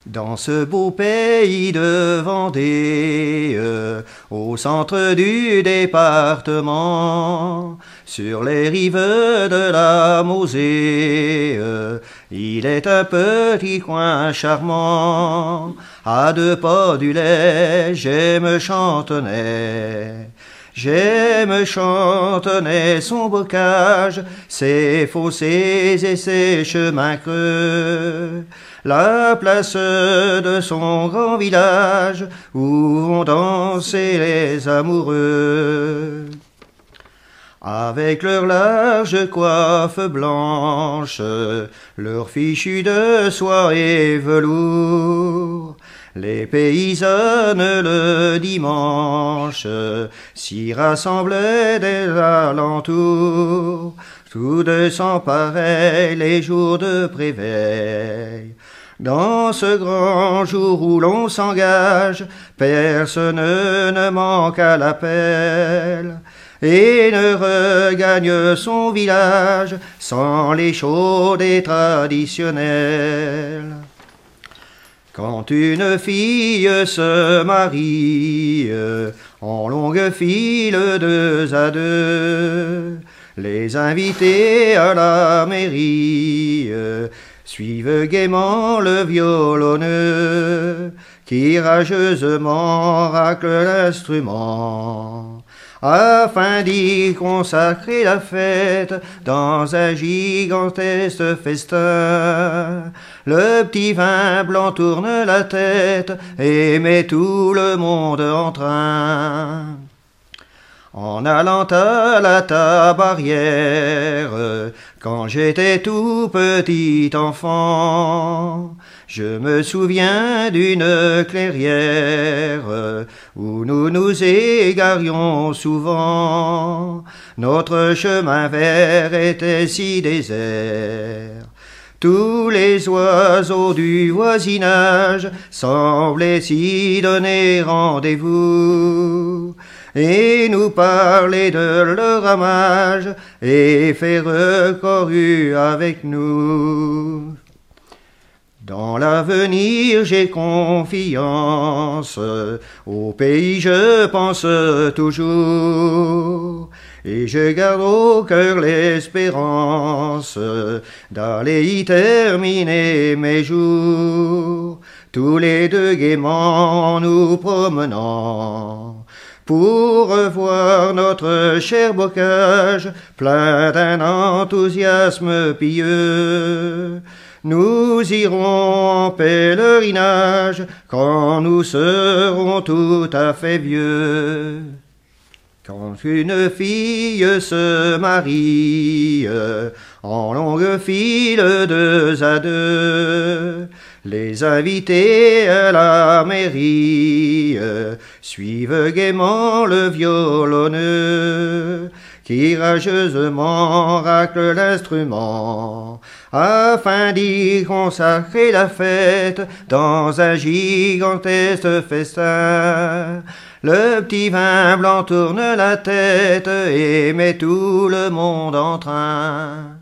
Dans ce beau pays de Vendée, au centre du département, sur les rives de la Mosée, il est un petit coin charmant, à 2 pas du lait, j'aime Chantenay. J'aime Chantenay, son bocage, ses fossés et ses chemins creux, la place de son grand village où vont danser les amoureux. Avec leurs larges coiffes blanches, leurs fichus de soie et velours, les paysannes le dimanche s'y rassemblaient des alentours, tout de sang pareil les jours de préveil. Dans ce grand jour où l'on s'engage, personne ne manque à l'appel et ne regagne son village sans les chauds et traditionnels. Quand une fille se marie, en longue file 2 à 2, les invités à la mairie suivent gaiement le violonneux qui rageusement racle l'instrument, afin d'y consacrer la fête dans un gigantesque festin. Le petit vin blanc tourne la tête et met tout le monde en train. En allant à la tabarière, quand j'étais tout petit enfant, je me souviens d'une clairière où nous nous égarions souvent. Notre chemin vert était si désert. Tous les oiseaux du voisinage semblaient s'y donner rendez-vous et nous parler de leur ramage et faire corrue avec nous. Dans l'avenir j'ai confiance, au pays je pense toujours, et je garde au cœur l'espérance d'aller y terminer mes jours, tous les deux gaiement nous promenant, pour revoir notre cher bocage, plein d'un enthousiasme pieux. Nous irons en pèlerinage quand nous serons tout à fait vieux. Quand une fille se marie, en longue file 2 à 2, les invités à la mairie suivent gaiement le violonneux qui rageusement racle l'instrument, afin d'y consacrer la fête dans un gigantesque festin. Le petit vin blanc tourne la tête et met tout le monde en train.